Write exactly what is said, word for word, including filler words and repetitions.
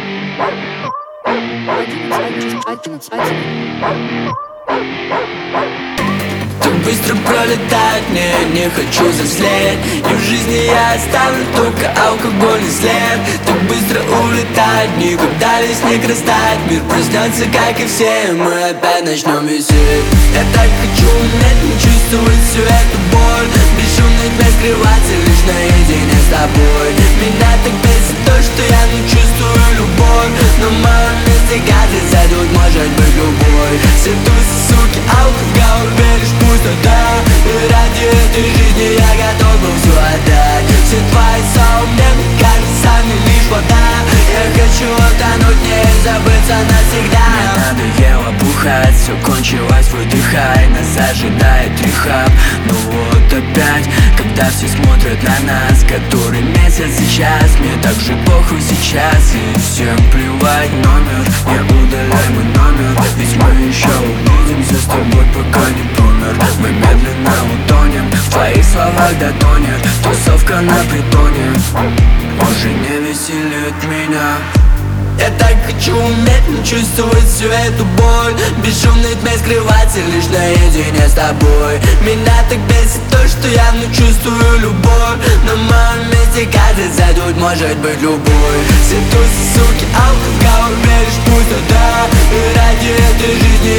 Так быстро пролетает, не, не хочу взрослеть. И в жизни я оставлю только алкогольный след. Так быстро улетает дни, когда весь снег растает. Мир проснется, как и все, и мы опять начнем висеть. Я так хочу уметь не чувствовать всю эту боль. Бесшумно тебя скрываться лишь наедине с тобой. Меня так бесит то, что я не чувствую любовь. Но в моем месте газы зайдут, может быть любой. Все тусы, суки, алкоголь, веришь, пустота. И ради этой жизни я готов был все отдать. Все твои слова мне кажется сами лишь вода. Я хочу утонуть в ней, забыться навсегда. Мне надоело бухать, все кончилось, выдыхай. Нас ожидает рехаб, ну вот опять. Когда все смотрят на нас, который месяц сейчас. Мне так же похуй сейчас, и всем плевать. Номер, не удаляй мой номер, ведь мы еще увидимся с тобой, пока не помер. Мы медленно утонем, в твоих словах дотонет. Тусовка на притоне уже не веселит меня. Я так хочу уметь не чувствовать всю эту боль. Бесшумно от меня скрываться лишь наедине с тобой. Меня так бесит то, что я не чувствую любовь. На моем месте каждый зайдут, может быть любой. Все тусы, суки, алкоголь, веришь, пустота. И ради этой жизни